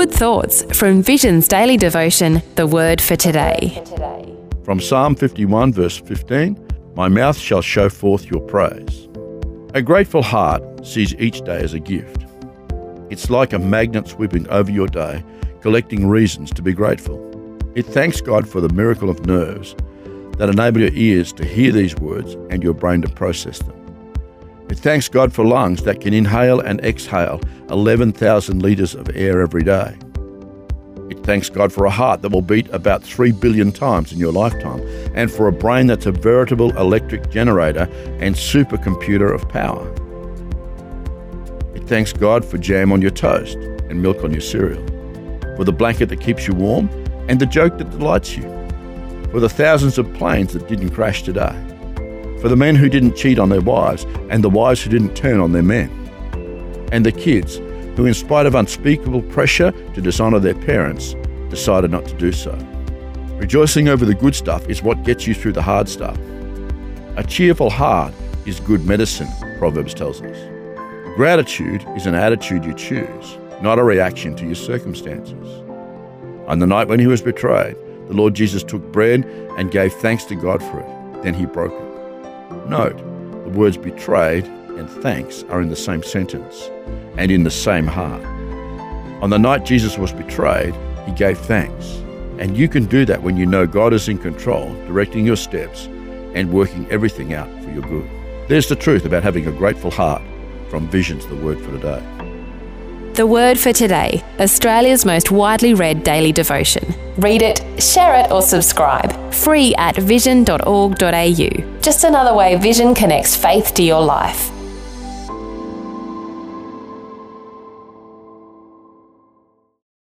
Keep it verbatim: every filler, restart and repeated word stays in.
good thoughts from Vision's daily devotion, The Word for Today. From Psalm fifty-one, verse fifteen, "My mouth shall show forth your praise." A grateful heart sees each day as a gift. It's like a magnet sweeping over your day, collecting reasons to be grateful. It thanks God for the miracle of nerves that enable your ears to hear these words and your brain to process them. It thanks God for lungs that can inhale and exhale eleven thousand litres of air every day. It thanks God for a heart that will beat about three billion times in your lifetime, and for a brain that's a veritable electric generator and supercomputer of power. It thanks God for jam on your toast and milk on your cereal, for the blanket that keeps you warm and the joke that delights you, for the thousands of planes that didn't crash today, for the men who didn't cheat on their wives and the wives who didn't turn on their men, and the kids who, in spite of unspeakable pressure to dishonour their parents, decided not to do so. Rejoicing over the good stuff is what gets you through the hard stuff. A cheerful heart is good medicine, Proverbs tells us. Gratitude is an attitude you choose, not a reaction to your circumstances. On the night when he was betrayed, the Lord Jesus took bread and gave thanks to God for it. Then he broke it. Note, the words betrayed and thanks are in the same sentence and in the same heart. On the night Jesus was betrayed, he gave thanks. And you can do that when you know God is in control, directing your steps and working everything out for your good. There's the truth about having a grateful heart from Vision's The Word for Today. The Word for Today, Australia's most widely read daily devotion. Read it, share it or subscribe. Free at vision dot org dot a u. Just another way Vision connects faith to your life.